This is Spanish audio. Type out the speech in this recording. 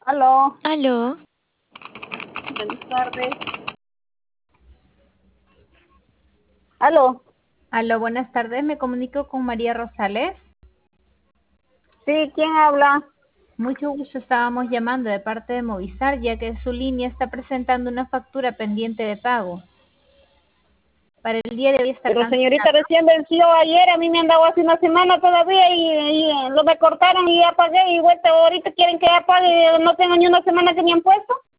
Aló, Aló, buenas tardes. Aló, Aló, buenas tardes. Me comunico con María Rosales. sí, ¿quién habla? Mucho gusto. Estábamos llamando de parte de Movistar, ya que su línea está presentando una factura pendiente de pago. Para el día de hoy está Pero cancelada. señorita, recién venció ayer, a mí me han dado hace una semana todavía y lo me cortaron y ya pagué y vuelta ahorita quieren que ya pague, no tengo ni una semana que me han puesto.